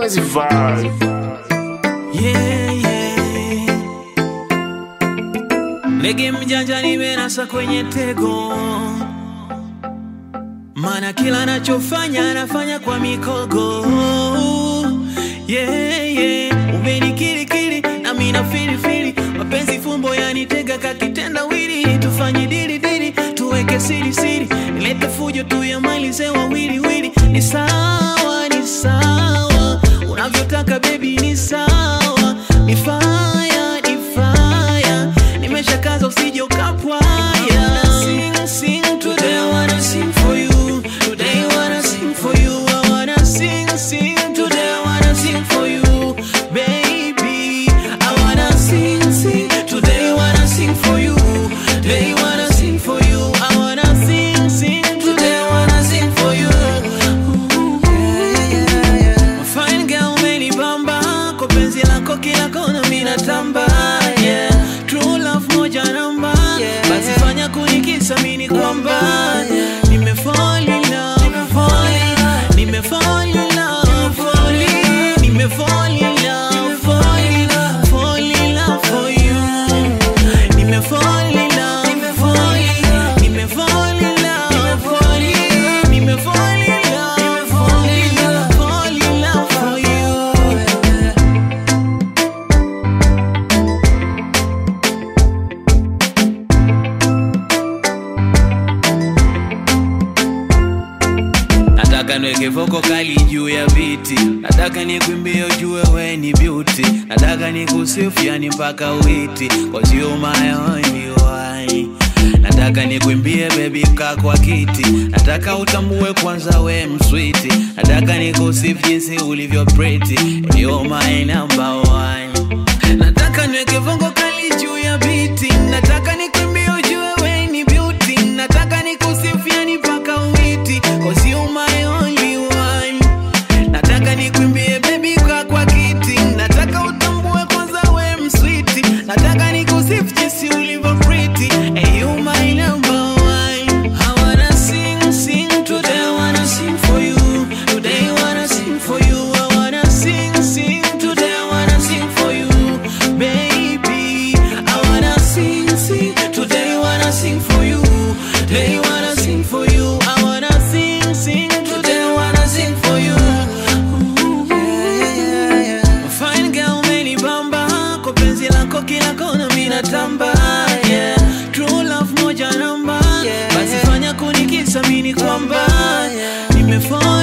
crazy vibe. Yeah, yeah. Ndege mjanja nimenasa kwenye tego, mana kila nachofanya nafanya kwa mikogo. Yeah, yeah. Umenikiri na mina fili mapenzi fumbo yanitega kakitenda wili. Tufanye dili tuweke siri nilete fujo tuyamalize wawili. Ni sawa unavyotaka baby, ni sawa. Ni fire nimeshakaza usije ukapwaya. Sing today, I wanna sing for you. Today I wanna sing for you. I wanna sing today, I wanna sing for you, baby. I wanna sing today, I wanna sing for you. Today I wanna sing for you. I wanna sing today, I wanna sing for you. Yeah. Fine girl, many bamba kwa penzi lako kila kona mina tamba. Yeah. True love moja namba. Yeah. Basi fanya kunikisa mini kwamba nimefall in love, nimefall in love for you. Nimefall in love for you. Nimefall in love for you. Nimefall in love for you. Nataka nweke voko kali juu ya viti. Nataka nikuimbie ujue we ni beauty. Nataka nikusifu yani mpaka witi, cause you my only one. Nataka nikuimbie baby kaa kwa kiti. Nataka utambue kwanza we msweeti. Nataka nikusifu jinsi ulivyo pretty, you my number one. Nataka nweke voko kali juu ya viti. Nataka nikuimbie ujue we ni beauty. Nataka nikusifu yani mpaka witi, cause you my only one. Nataka nikuimbie baby kwa kiti. Nataka utambue kwanza we msweeti. Nataka nikusifu jinsi ulivyo pretty, and you my number one. I wanna sing today, I wanna sing for you. Today I wanna sing for you. I wanna sing today, I wanna sing for you, baby. I wanna sing today, I wanna sing for you. Today I wanna sing for you. I wanna sing today, I wanna sing for you. Fine girl, many bamba kwa penzi lako kila kona mina tamba. Yeah. True love moja namba. Basi fanya kunikisa mini kwamba nimefall